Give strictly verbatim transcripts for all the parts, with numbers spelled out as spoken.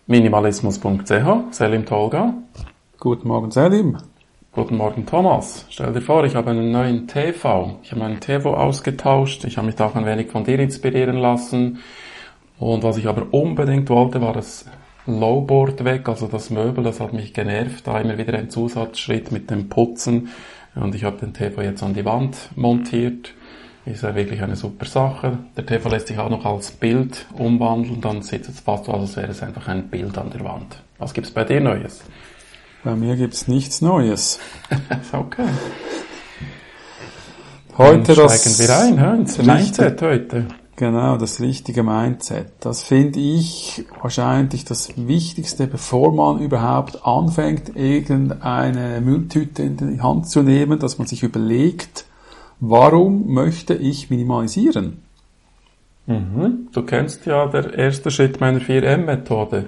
minimalismus punkt c h, Selim Tolga. Guten Morgen, Selim. Guten Morgen, Thomas. Stell dir vor, ich habe einen neuen T V. Ich habe meinen T V ausgetauscht. Ich habe mich da auch ein wenig von dir inspirieren lassen. Und was ich aber unbedingt wollte, war das Lowboard weg, also das Möbel. Das hat mich genervt. Da immer wieder ein Zusatzschritt mit dem Putzen. Und ich habe den T V jetzt an die Wand montiert. Ist ja wirklich eine super Sache. Der T V lässt sich auch noch als Bild umwandeln. Dann sieht es fast so aus, als wäre es einfach ein Bild an der Wand. Was gibt's bei dir Neues? Bei mir gibt's nichts Neues. Okay. Heute Dann das steigen wir ein, he? ins Mindset heute. Genau, das richtige Mindset. Das finde ich wahrscheinlich das Wichtigste, bevor man überhaupt anfängt, irgendeine Mülltüte in die Hand zu nehmen, dass man sich überlegt, warum möchte ich minimalisieren? Mhm. Du kennst ja der erste Schritt meiner vier M Methode.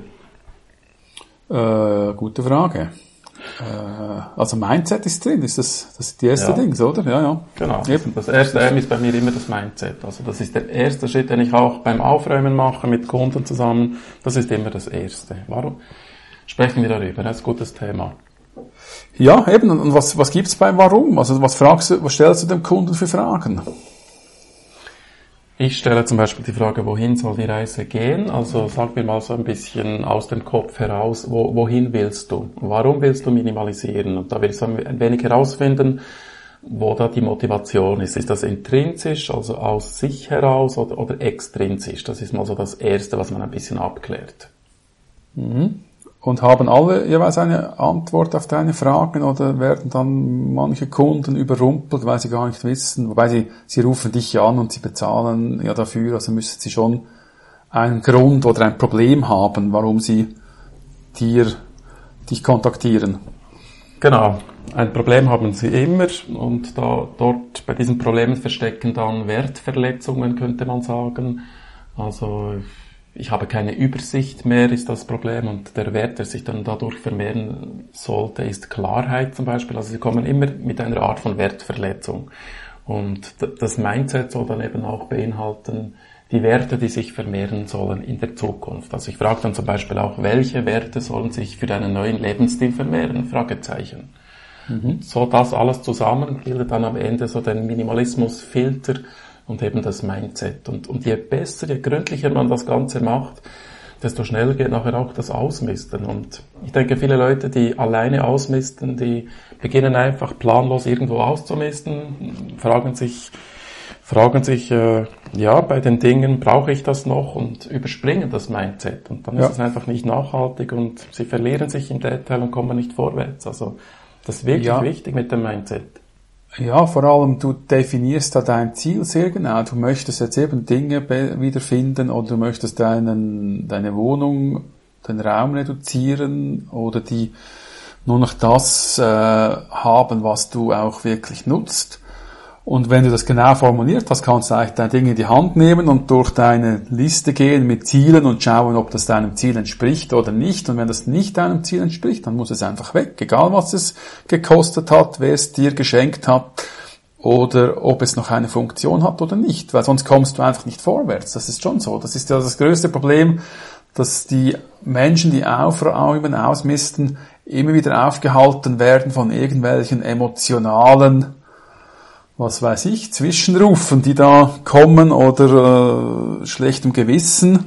Äh, gute Frage. Äh, also Mindset ist drin, ist das, das ist die erste Ja. Ding, oder? Ja, ja. Genau. Eben. Das erste M ist bei mir immer das Mindset. Also das ist der erste Schritt, den ich auch beim Aufräumen mache, mit Kunden zusammen. Das ist immer das Erste. Warum? Sprechen wir darüber. Das ist ein gutes Thema. Ja, eben. Und was, was gibt's beim Warum? Also was fragst du, was stellst du dem Kunden für Fragen? Ich stelle zum Beispiel die Frage, wohin soll die Reise gehen? Also sag mir mal so ein bisschen aus dem Kopf heraus, wo, wohin willst du? Warum willst du minimalisieren? Und da will ich so ein wenig herausfinden, wo da die Motivation ist. Ist das intrinsisch, also aus sich heraus, oder, oder extrinsisch? Das ist mal so das Erste, was man ein bisschen abklärt. Mhm. Und haben alle jeweils eine Antwort auf deine Fragen oder werden dann manche Kunden überrumpelt, weil sie gar nicht wissen, wobei sie, sie rufen dich ja an und sie bezahlen ja dafür, also müssen sie schon einen Grund oder ein Problem haben, warum sie dir, dich kontaktieren. Genau. Ein Problem haben sie immer und da, dort bei diesen Problemen verstecken dann Wertverletzungen, könnte man sagen. Also, ich habe keine Übersicht mehr, ist das Problem, und der Wert, der sich dann dadurch vermehren sollte, ist Klarheit zum Beispiel. Also sie kommen immer mit einer Art von Wertverletzung. Und das Mindset soll dann eben auch beinhalten, die Werte, die sich vermehren sollen in der Zukunft. Also ich frage dann zum Beispiel auch, welche Werte sollen sich für deinen neuen Lebensstil vermehren? Fragezeichen. Mhm. So das alles zusammen bildet dann am Ende so den Minimalismusfilter und eben das Mindset. Und, und je besser, je gründlicher man das Ganze macht, desto schneller geht nachher auch das Ausmisten. Und ich denke, viele Leute, die alleine ausmisten, die beginnen einfach planlos irgendwo auszumisten, fragen sich, fragen sich, äh, ja, bei den Dingen, brauche ich das noch, und überspringen das Mindset. Und dann ja. ist es einfach nicht nachhaltig und sie verlieren sich im Detail und kommen nicht vorwärts. Also, das ist wirklich ja. wichtig mit dem Mindset. Ja, vor allem, du definierst da dein Ziel sehr genau. Du möchtest jetzt eben Dinge be- wiederfinden oder du möchtest deinen, deine Wohnung, den Raum reduzieren oder die nur noch das äh, haben, was du auch wirklich nutzt. Und wenn du das genau formuliert hast, kannst du eigentlich deine Dinge in die Hand nehmen und durch deine Liste gehen mit Zielen und schauen, ob das deinem Ziel entspricht oder nicht. Und wenn das nicht deinem Ziel entspricht, dann muss es einfach weg. Egal, was es gekostet hat, wer es dir geschenkt hat oder ob es noch eine Funktion hat oder nicht. Weil sonst kommst du einfach nicht vorwärts. Das ist schon so. Das ist ja das größte Problem, dass die Menschen, die aufräumen, ausmisten, immer wieder aufgehalten werden von irgendwelchen emotionalen, was weiß ich, Zwischenrufen, die da kommen oder äh, schlechtem Gewissen.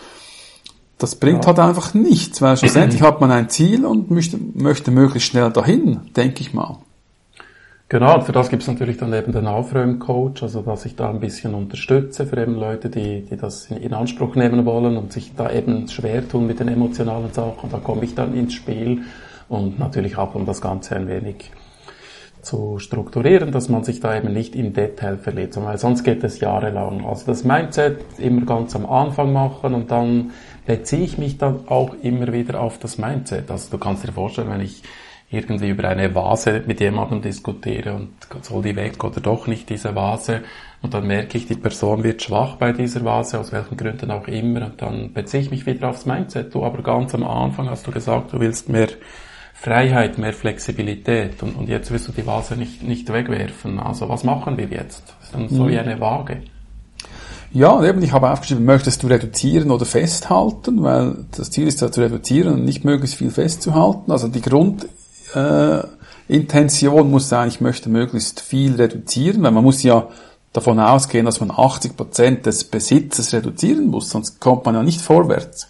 Das bringt ja. halt einfach nichts, weil schlussendlich hat man ein Ziel und möchte, möchte möglichst schnell dahin, denke ich mal. Genau, und für das gibt es natürlich dann eben den Aufräumcoach, also dass ich da ein bisschen unterstütze für eben Leute, die, die das in, in Anspruch nehmen wollen und sich da eben schwer tun mit den emotionalen Sachen. Da komme ich dann ins Spiel und natürlich auch, um das Ganze ein wenig zu strukturieren, dass man sich da eben nicht im Detail verliert, weil sonst geht es jahrelang. Also das Mindset immer ganz am Anfang machen und dann beziehe ich mich dann auch immer wieder auf das Mindset. Also du kannst dir vorstellen, wenn ich irgendwie über eine Vase mit jemandem diskutiere und soll die weg oder doch nicht, diese Vase, und dann merke ich, die Person wird schwach bei dieser Vase, aus welchen Gründen auch immer, und dann beziehe ich mich wieder aufs Mindset. Du aber ganz am Anfang hast du gesagt, du willst mehr Freiheit, mehr Flexibilität, und, und jetzt willst du die Vase nicht, nicht wegwerfen. Also was machen wir jetzt? Das ist dann so wie eine Waage. Ja, eben, ich habe aufgeschrieben, möchtest du reduzieren oder festhalten, weil das Ziel ist ja zu reduzieren und nicht möglichst viel festzuhalten. Also die Grundintention äh, muss sein, ich möchte möglichst viel reduzieren, weil man muss ja davon ausgehen, dass man achtzig Prozent des Besitzes reduzieren muss, sonst kommt man ja nicht vorwärts.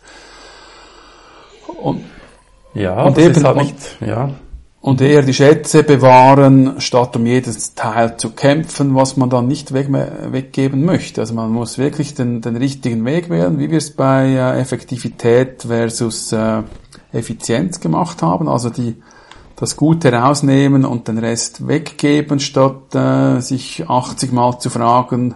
Und, ja, und das eben, ist halt und, nicht, ja. Und eher die Schätze bewahren, statt um jedes Teil zu kämpfen, was man dann nicht weg, weggeben möchte. Also man muss wirklich den, den richtigen Weg wählen, wie wir es bei äh, Effektivität versus äh, Effizienz gemacht haben. Also die das Gute rausnehmen und den Rest weggeben, statt äh, sich achtzig Mal zu fragen,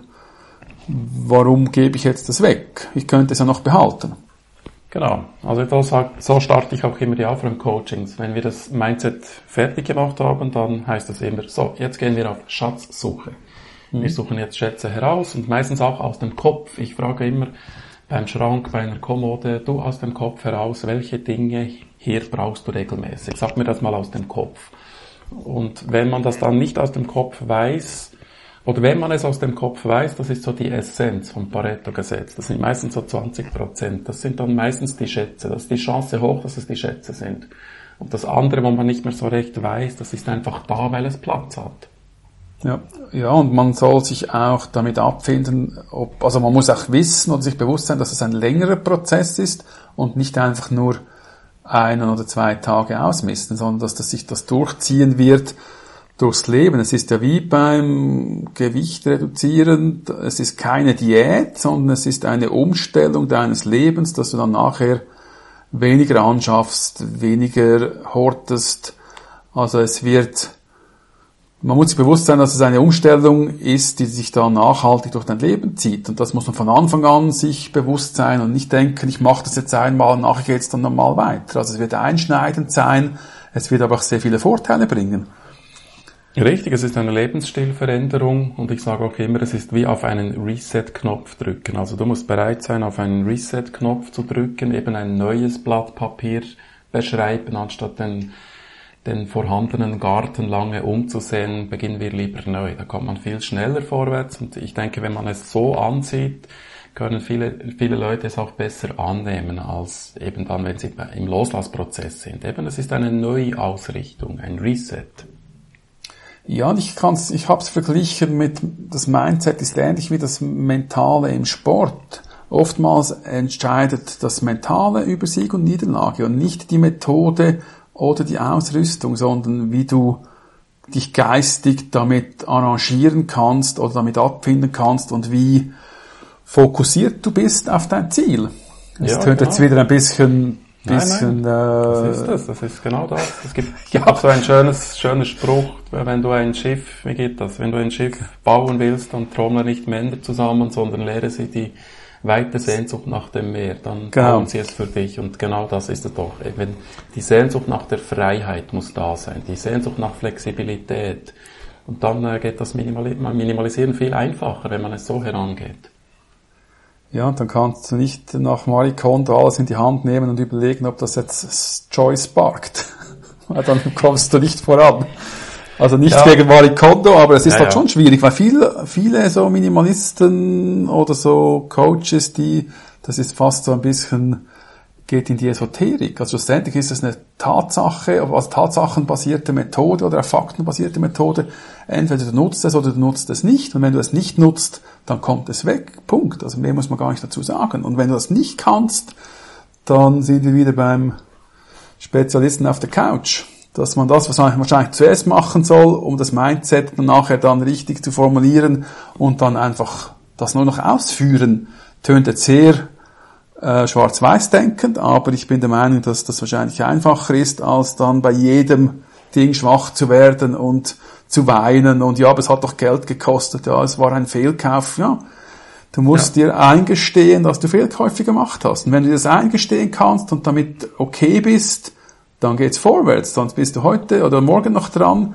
warum gebe ich jetzt das weg? Ich könnte es ja noch behalten. Genau, also so starte ich auch immer die Aufräum-Coachings. Wenn wir das Mindset fertig gemacht haben, dann heißt das immer, so, jetzt gehen wir auf Schatzsuche. Mhm. Wir suchen jetzt Schätze heraus und meistens auch aus dem Kopf. Ich frage immer beim Schrank, bei einer Kommode, du aus dem Kopf heraus, welche Dinge hier brauchst du regelmäßig? Sag mir das mal aus dem Kopf. Und wenn man das dann nicht aus dem Kopf weiß, oder wenn man es aus dem Kopf weiß, das ist so die Essenz vom Pareto-Gesetz. Das sind meistens so zwanzig Prozent. Das sind dann meistens die Schätze. Das ist die Chance hoch, dass es die Schätze sind. Und das andere, wo man nicht mehr so recht weiß, das ist einfach da, weil es Platz hat. Ja, ja, und man soll sich auch damit abfinden, ob, also man muss auch wissen und sich bewusst sein, dass es ein längerer Prozess ist und nicht einfach nur einen oder zwei Tage ausmisten, sondern dass das sich das durchziehen wird durchs Leben. Es ist ja wie beim Gewicht reduzieren, es ist keine Diät, sondern es ist eine Umstellung deines Lebens, dass du dann nachher weniger anschaffst, weniger hortest. Also es wird, man muss sich bewusst sein, dass es eine Umstellung ist, die sich dann nachhaltig durch dein Leben zieht. Und das muss man von Anfang an sich bewusst sein und nicht denken, ich mache das jetzt einmal, nachher geht es dann normal weiter. Also es wird einschneidend sein, es wird aber auch sehr viele Vorteile bringen. Richtig, es ist eine Lebensstilveränderung und ich sage auch immer, es ist wie auf einen Reset-Knopf drücken. Also du musst bereit sein, auf einen Reset-Knopf zu drücken, eben ein neues Blatt Papier beschreiben, anstatt den, den vorhandenen Garten lange umzusehen, beginnen wir lieber neu. Da kommt man viel schneller vorwärts und ich denke, wenn man es so ansieht, können viele, viele Leute es auch besser annehmen, als eben dann, wenn sie im Loslassprozess sind. Eben, es ist eine Neuausrichtung, ein Reset. Ja, und ich kann's, ich hab's verglichen mit, das Mindset ist ähnlich wie das Mentale im Sport. Oftmals entscheidet das Mentale über Sieg und Niederlage und nicht die Methode oder die Ausrüstung, sondern wie du dich geistig damit arrangieren kannst oder damit abfinden kannst und wie fokussiert du bist auf dein Ziel. Das ja, tönt genau. jetzt wieder ein bisschen Bisschen, nein, nein. Äh, das ist das, das ist genau das. Es gibt ja auch so ein schönes, schöner Spruch, wenn du ein Schiff, wie geht das? Wenn du ein Schiff bauen willst, dann trommle nicht Männer zusammen, sondern lehre sie die weite Sehnsucht nach dem Meer. Dann genau. bauen sie es für dich und genau das ist es doch. Eben, die Sehnsucht nach der Freiheit muss da sein, die Sehnsucht nach Flexibilität. Und dann äh, geht das Minimalisieren viel einfacher, wenn man es so herangeht. Ja, und dann kannst du nicht nach Marie Kondo alles in die Hand nehmen und überlegen, ob das jetzt Joy sparkt. Weil dann kommst du nicht voran. Also nicht ja. wegen Marie Kondo, aber es ist ja, halt ja. schon schwierig, weil viele, viele so Minimalisten oder so Coaches, die, das ist fast so ein bisschen, geht in die Esoterik. Also schlussendlich ist es eine Tatsache, also tatsachenbasierte Methode oder eine faktenbasierte Methode. Entweder du nutzt es oder du nutzt es nicht. Und wenn du es nicht nutzt, dann kommt es weg. Punkt. Also mehr muss man gar nicht dazu sagen. Und wenn du das nicht kannst, dann sind wir wieder beim Spezialisten auf der Couch. Dass man das wahrscheinlich zuerst machen soll, um das Mindset dann nachher dann richtig zu formulieren und dann einfach das nur noch ausführen. Tönt jetzt sehr äh, schwarz-weiß denkend, aber ich bin der Meinung, dass das wahrscheinlich einfacher ist, als dann bei jedem Ding schwach zu werden und zu weinen und ja, aber es hat doch Geld gekostet, ja, es war ein Fehlkauf, ja. Du musst ja. dir eingestehen, dass du Fehlkäufe gemacht hast. Und wenn du das eingestehen kannst und damit okay bist, dann geht's vorwärts. Sonst bist du heute oder morgen noch dran,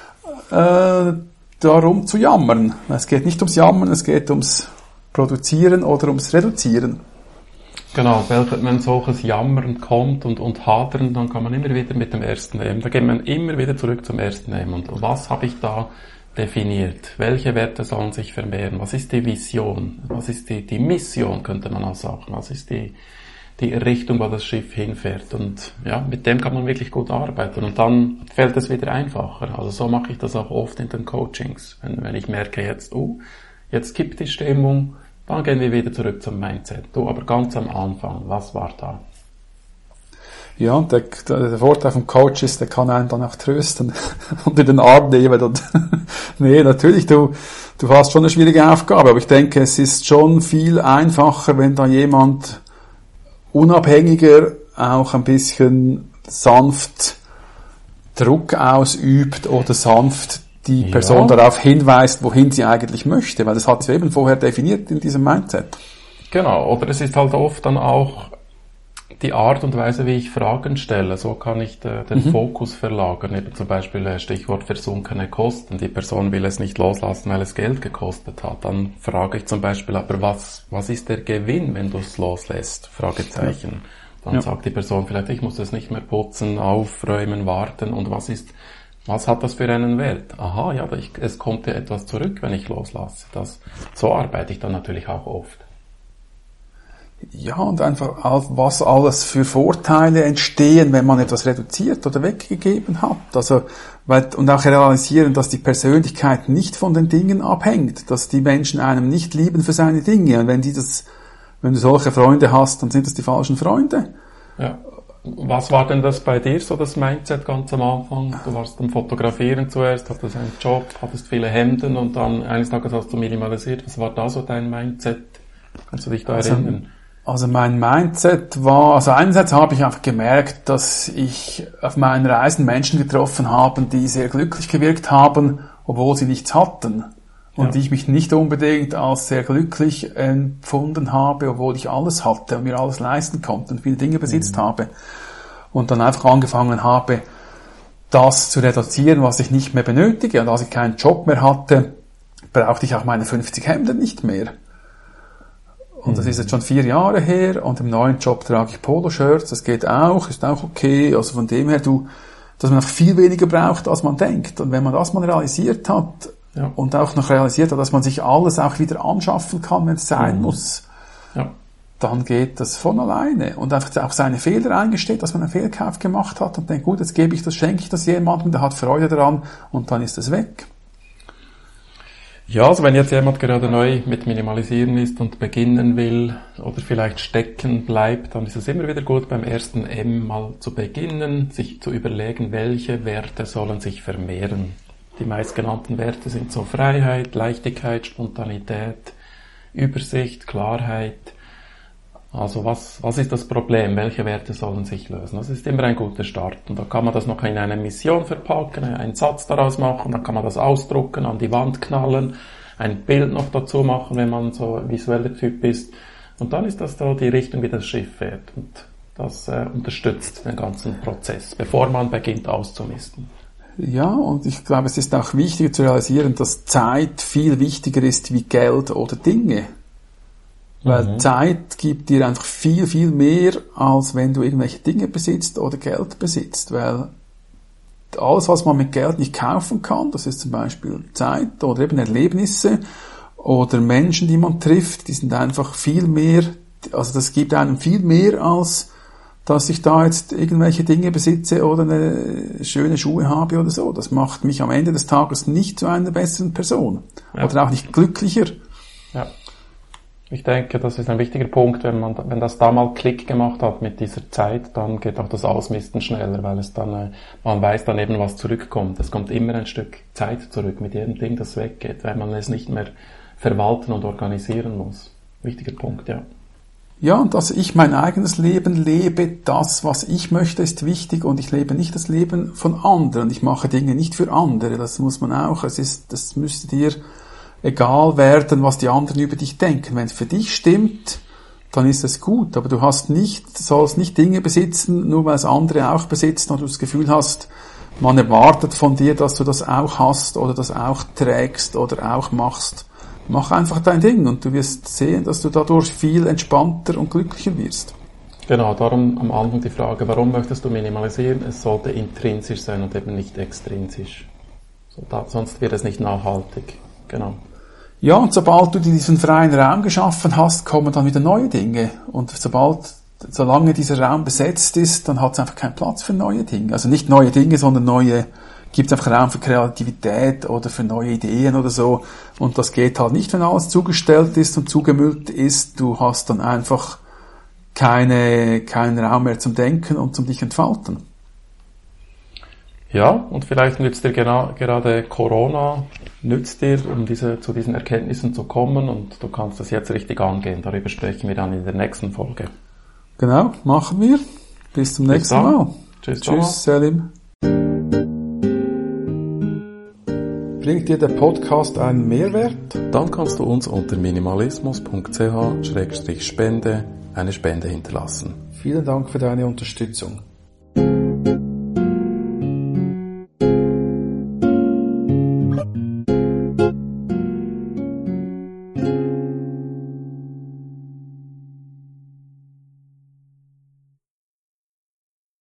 äh, darum zu jammern. Es geht nicht ums Jammern, es geht ums Produzieren oder ums Reduzieren. Genau, wenn solches Jammern kommt und, und Hadern, dann kann man immer wieder mit dem ersten nehmen. Da geht man immer wieder zurück zum ersten nehmen. Und was habe ich da definiert. Welche Werte sollen sich vermehren? Was ist die Vision? Was ist die, die Mission, könnte man auch sagen? Was ist die, die Richtung, wo das Schiff hinfährt? Und ja, mit dem kann man wirklich gut arbeiten. Und dann fällt es wieder einfacher. Also so mache ich das auch oft in den Coachings. Wenn, wenn ich merke jetzt, oh, jetzt kippt die Stimmung, dann gehen wir wieder zurück zum Mindset. Du, aber ganz am Anfang, was war da? Ja, und der, der Vorteil vom Coach ist, der kann einen dann auch trösten und in den Arm nehmen. Und nee, natürlich, du, du hast schon eine schwierige Aufgabe, aber ich denke, es ist schon viel einfacher, wenn da jemand unabhängiger auch ein bisschen sanft Druck ausübt oder sanft die ja. Person darauf hinweist, wohin sie eigentlich möchte, weil das hat sie eben vorher definiert in diesem Mindset. Genau, oder es ist halt oft dann auch die Art und Weise, wie ich Fragen stelle. So kann ich de, den mhm. Fokus verlagern. Eben zum Beispiel Stichwort versunkene Kosten. Die Person will es nicht loslassen, weil es Geld gekostet hat. Dann frage ich zum Beispiel, aber was, was ist der Gewinn, wenn du es loslässt? Fragezeichen. Dann ja. sagt die Person vielleicht, ich muss es nicht mehr putzen, aufräumen, warten. Und was ist, was hat das für einen Wert? Aha, ja, ich, es kommt ja etwas zurück, wenn ich loslasse. Das, so arbeite ich dann natürlich auch oft. Ja, und einfach, was alles für Vorteile entstehen, wenn man etwas reduziert oder weggegeben hat. Also, weil, und auch realisieren, dass die Persönlichkeit nicht von den Dingen abhängt, dass die Menschen einem nicht lieben für seine Dinge. Und wenn die das, wenn du solche Freunde hast, dann sind das die falschen Freunde. Ja. Was war denn das bei dir, so das Mindset ganz am Anfang? Du warst am Fotografieren zuerst, hattest einen Job, hattest viele Hemden und dann eines Tages hast du minimalisiert. Was war da so dein Mindset? Kannst du dich da also, erinnern? Also mein Mindset war, also einerseits habe ich einfach gemerkt, dass ich auf meinen Reisen Menschen getroffen habe, die sehr glücklich gewirkt haben, obwohl sie nichts hatten. Und ja. ich mich nicht unbedingt als sehr glücklich empfunden habe, obwohl ich alles hatte und mir alles leisten konnte und viele Dinge besitzt mhm. habe. Und dann einfach angefangen habe, das zu reduzieren, was ich nicht mehr benötige. Und als ich keinen Job mehr hatte, brauchte ich auch meine fünfzig Hemden nicht mehr. Und das ist jetzt schon vier Jahre her und im neuen Job trage ich Poloshirts, das geht auch, ist auch okay. Also von dem her, du, dass man auch viel weniger braucht, als man denkt. Und wenn man das mal realisiert hat ja. und auch noch realisiert hat, dass man sich alles auch wieder anschaffen kann, wenn es sein mhm. muss, ja. dann geht das von alleine. Und einfach auch seine Fehler eingesteht, dass man einen Fehlkauf gemacht hat und denkt, gut, jetzt gebe ich das, schenke ich das jemandem, der hat Freude daran und dann ist es weg. Ja, also wenn jetzt jemand gerade neu mit Minimalisieren ist und beginnen will oder vielleicht stecken bleibt, dann ist es immer wieder gut, beim ersten M mal zu beginnen, sich zu überlegen, welche Werte sollen sich vermehren. Die meistgenannten Werte sind so Freiheit, Leichtigkeit, Spontanität, Übersicht, Klarheit. Also was, was ist das Problem? Welche Werte sollen sich lösen? Das ist immer ein guter Start. Und da kann man das noch in eine Mission verpacken, einen Satz daraus machen, dann kann man das ausdrucken, an die Wand knallen, ein Bild noch dazu machen, wenn man so ein visueller Typ ist. Und dann ist das da die Richtung, wie das Schiff fährt. Und das äh, unterstützt den ganzen Prozess, bevor man beginnt auszumisten. Ja, und ich glaube, es ist auch wichtig zu realisieren, dass Zeit viel wichtiger ist wie Geld oder Dinge. Weil mhm. Zeit gibt dir einfach viel, viel mehr, als wenn du irgendwelche Dinge besitzt oder Geld besitzt. Weil alles, was man mit Geld nicht kaufen kann, das ist zum Beispiel Zeit oder eben Erlebnisse oder Menschen, die man trifft, die sind einfach viel mehr, also das gibt einem viel mehr, als dass ich da jetzt irgendwelche Dinge besitze oder eine schöne Schuhe habe oder so. Das macht mich am Ende des Tages nicht zu einer besseren Person. Ja. Oder auch nicht glücklicher. Ja. Ich denke, das ist ein wichtiger Punkt, wenn man, wenn das da mal Klick gemacht hat mit dieser Zeit, dann geht auch das Ausmisten schneller, weil es dann, man weiß dann eben, was zurückkommt. Es kommt immer ein Stück Zeit zurück mit jedem Ding, das weggeht, weil man es nicht mehr verwalten und organisieren muss. Wichtiger Punkt, ja. Ja, und dass ich mein eigenes Leben lebe, das, was ich möchte, ist wichtig und ich lebe nicht das Leben von anderen. Ich mache Dinge nicht für andere, das muss man auch, es ist, das müsste dir egal werden, was die anderen über dich denken. Wenn es für dich stimmt, dann ist es gut. Aber du hast nicht, sollst nicht Dinge besitzen, nur weil es andere auch besitzen und du das Gefühl hast, man erwartet von dir, dass du das auch hast oder das auch trägst oder auch machst. Mach einfach dein Ding und du wirst sehen, dass du dadurch viel entspannter und glücklicher wirst. Genau, darum am Anfang die Frage, warum möchtest du minimalisieren? Es sollte intrinsisch sein und eben nicht extrinsisch. So, da, sonst wird es nicht nachhaltig. Genau. Ja, und sobald du diesen freien Raum geschaffen hast, kommen dann wieder neue Dinge. Und sobald, solange dieser Raum besetzt ist, dann hat es einfach keinen Platz für neue Dinge. Also nicht neue Dinge, sondern neue, gibt es einfach Raum für Kreativität oder für neue Ideen oder so. Und das geht halt nicht, wenn alles zugestellt ist und zugemüllt ist. Du hast dann einfach keine, keinen Raum mehr zum Denken und zum dich entfalten. Ja, und vielleicht nützt dir genau, gerade Corona, nützt dir, um diese, zu diesen Erkenntnissen zu kommen, und du kannst das jetzt richtig angehen. Darüber sprechen wir dann in der nächsten Folge. Genau, machen wir. Bis zum Bis nächsten dann. Mal. Tschüss, Tschüss, Selim. Bringt dir der Podcast einen Mehrwert? Dann kannst du uns unter minimalismus punkt c h schrägstrich spende eine Spende hinterlassen. Vielen Dank für deine Unterstützung. Thank you.